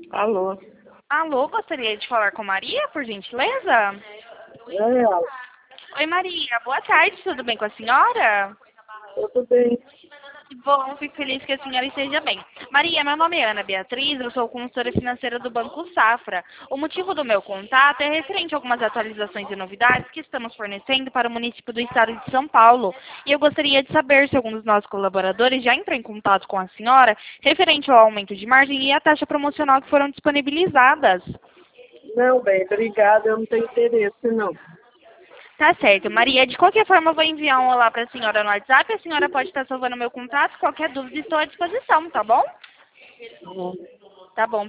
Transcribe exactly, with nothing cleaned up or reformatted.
Alô? Alô, gostaria de falar com Maria, por gentileza? É ela. Oi, Maria. Boa tarde, tudo bem com a senhora? Tudo bem? Que bom, fico feliz que a senhora esteja bem. Maria, meu nome é Ana Beatriz, eu sou consultora financeira do Banco Safra. O motivo do meu contato é referente a algumas atualizações e novidades que estamos fornecendo para o município do estado de São Paulo. E eu gostaria de saber se algum dos nossos colaboradores já entrou em contato com a senhora referente ao aumento de margem e a taxa promocional que foram disponibilizadas. Não, bem, obrigada, eu não tenho interesse, não. Tá certo. Maria, de qualquer forma, eu vou enviar um olá para a senhora no WhatsApp. A senhora pode estar salvando meu contato. Qualquer dúvida, estou à disposição, tá bom? Não. Tá bom.